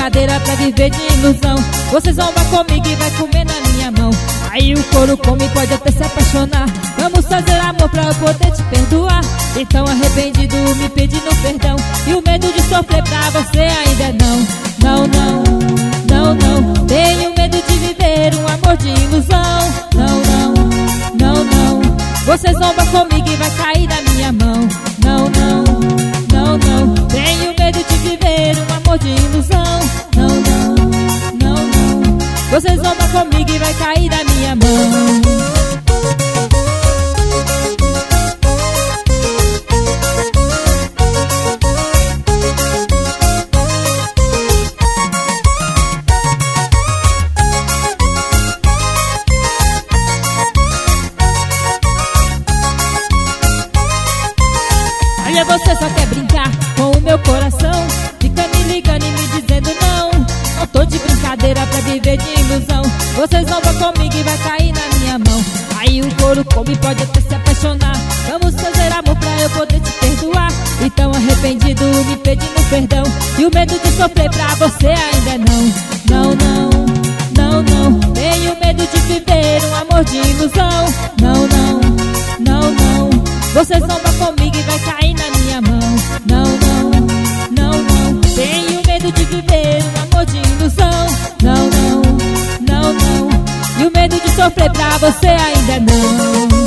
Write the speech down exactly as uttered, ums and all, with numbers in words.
brincadeira pra viver de ilusão. Você zomba comigo e vai comer na minha mão. Aí o couro come, pode até se apaixonar. Vamos fazer amor pra eu poder te perdoar. Então arrependido me pedindo perdão, e o medo de sofrer pra você ainda não. Não, não, não, não. Tenho medo de viver um amor de ilusão. Não, não, não, não. Você zomba comigo e vai cair na minha mão. Não, não, não, não. Tenho medo de viver um amor de ilusão. Não, não, não, não. Você zomba comigo e vai cair na minha mão. Olha, você só quer brincar com o meu coração. Fica me ligando e me dizendo não. Não tô de brincadeira pra viver de ilusão. Você zomba comigo e vai cair na minha mão. Aí o couro come, pode até se apaixonar. Vamos fazer amor pra eu poder te perdoar. Então arrependido me pedindo perdão, e o medo de sofrer pra você ainda não. Não, não, não, não. Tenho medo de viver um amor de ilusão. Não, não, não, não. Você zomba comigo e vai cair na minha mão. Não, não, não, não. Tenho medo de viver um amor de ilusão. Não, não, não, não. E o medo de sofrer pra você ainda não.